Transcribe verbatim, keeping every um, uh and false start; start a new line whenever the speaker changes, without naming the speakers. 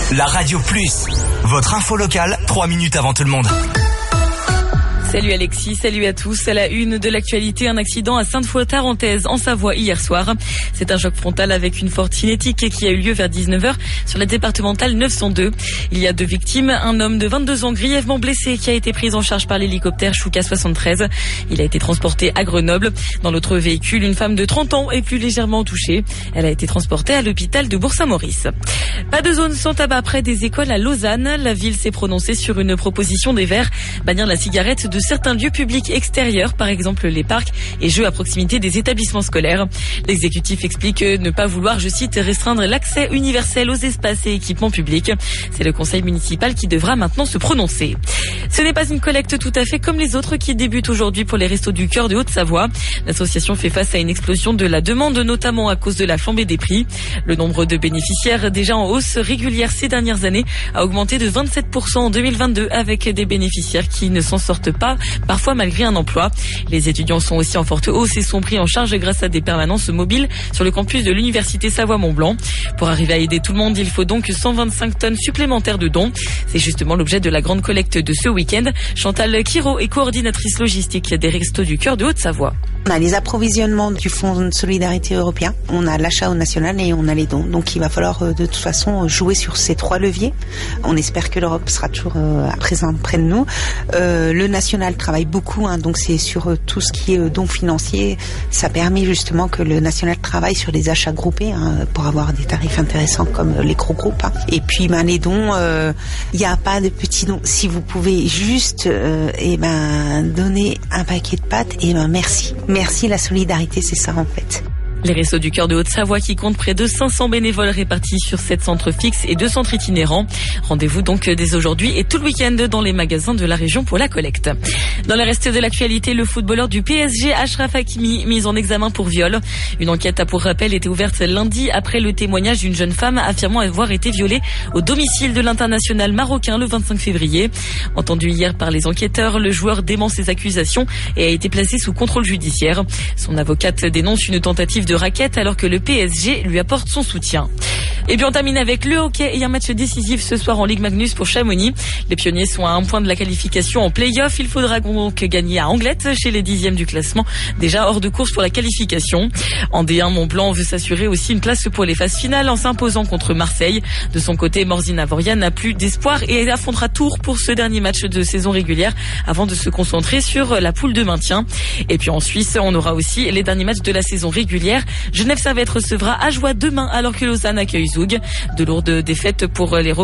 La Radio Plus, votre info locale, trois minutes avant tout le monde.
Salut Alexis, salut à tous. À la une de l'actualité, un accident à Sainte-Foy-Tarentaise en Savoie hier soir. C'est un choc frontal avec une forte cinétique qui a eu lieu vers dix-neuf heures sur la départementale neuf cent deux. Il y a deux victimes, un homme de vingt-deux ans grièvement blessé qui a été pris en charge par l'hélicoptère Chouka soixante-treize. Il a été transporté à Grenoble. Dans l'autre véhicule, une femme de trente ans est plus légèrement touchée. Elle a été transportée à l'hôpital de Bourg-Saint-Maurice. Pas de zone sans tabac près des écoles à Lausanne. La ville s'est prononcée sur une proposition des Verts, bannir la cigarette de certains lieux publics extérieurs, par exemple les parcs et jeux à proximité des établissements scolaires. L'exécutif explique ne pas vouloir, je cite, restreindre l'accès universel aux espaces et équipements publics. C'est le conseil municipal qui devra maintenant se prononcer. Ce n'est pas une collecte tout à fait comme les autres qui débutent aujourd'hui pour les Restos du Cœur de Haute-Savoie. L'association fait face à une explosion de la demande, notamment à cause de la flambée des prix. Le nombre de bénéficiaires, déjà en hausse régulière ces dernières années, a augmenté de vingt-sept pour cent en deux mille vingt-deux, avec des bénéficiaires qui ne s'en sortent pas, parfois malgré un emploi. Les étudiants sont aussi en forte hausse et sont pris en charge grâce à des permanences mobiles sur le campus de l'université Savoie-Mont-Blanc. Pour arriver à aider tout le monde, il faut donc cent vingt-cinq tonnes supplémentaires de dons. C'est justement l'objet de la grande collecte de ce week-end. Chantal Quiro est coordinatrice logistique des Restos du Cœur de Haute-Savoie.
On a les approvisionnements du Fonds de solidarité européen, on a l'achat au national et on a les dons. Donc il va falloir de toute façon jouer sur ces trois leviers. On espère que l'Europe sera toujours à présent près de nous. Euh, le national travaille beaucoup, hein, donc c'est sur tout ce qui est dons financiers. Ça permet justement que le national travaille sur des achats groupés, hein, pour avoir des tarifs intéressants comme les gros groupes. Hein. Et puis ben, les dons, il euh, n'y a pas de petits dons. Si vous pouvez juste euh, et ben, donner un paquet de pâtes, et ben merci. Merci, la solidarité, c'est ça en fait.
Les Restos du Cœur de Haute-Savoie qui comptent près de cinq cents bénévoles répartis sur sept centres fixes et deux centres itinérants. Rendez-vous donc dès aujourd'hui et tout le week-end dans les magasins de la région pour la collecte. Dans le reste de l'actualité, le footballeur du P S G, Achraf Hakimi, mis en examen pour viol. Une enquête a pour rappel été ouverte lundi après le témoignage d'une jeune femme affirmant avoir été violée au domicile de l'international marocain le vingt-cinq février. Entendu hier par les enquêteurs, le joueur dément ses accusations et a été placé sous contrôle judiciaire. Son avocate dénonce une tentative de raquette alors que le P S G lui apporte son soutien. Et puis on termine avec le hockey et un match décisif ce soir en Ligue Magnus pour Chamonix. Les pionniers sont à un point de la qualification en play-off. Il faudra donc gagner à Anglet chez les dixièmes du classement, déjà hors de course pour la qualification. En D un, Mont-Blanc veut s'assurer aussi une place pour les phases finales en s'imposant contre Marseille. De son côté, Morzine Avoria n'a plus d'espoir et affrontera Tours pour ce dernier match de saison régulière avant de se concentrer sur la poule de maintien. Et puis en Suisse, on aura aussi les derniers matchs de la saison régulière. Genève Servette recevra Ajoie demain alors que Lausanne accueille Zoug. De lourdes défaites pour les